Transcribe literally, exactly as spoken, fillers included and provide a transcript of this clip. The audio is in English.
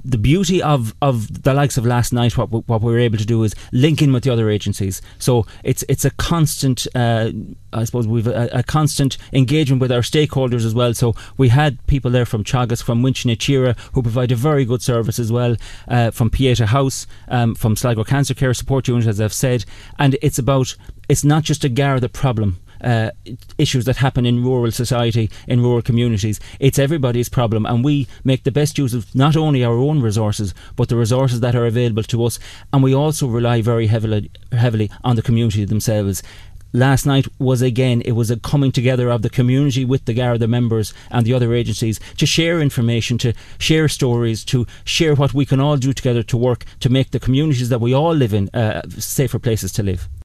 the beauty of, of the likes of last night, what we, what we were able to do is link in with the other agencies. So it's it's a constant, uh, I suppose we've a, a constant engagement with our stakeholders as well. So we had people there from Teagasc, from Winch na Tíre, who provide a very good service as well, uh, from Pieta House, um, from Sligo Cancer Care Support Unit, as I've said. And it's about, it's not just a Garda problem. Uh, issues that happen in rural society, in rural communities. It's everybody's problem, and we make the best use of not only our own resources but the resources that are available to us, and we also rely very heavily heavily on the community themselves. Last night was again, it was a coming together of the community with the Garda members and the other agencies to share information, to share stories, to share what we can all do together to work to make the communities that we all live in uh, safer places to live.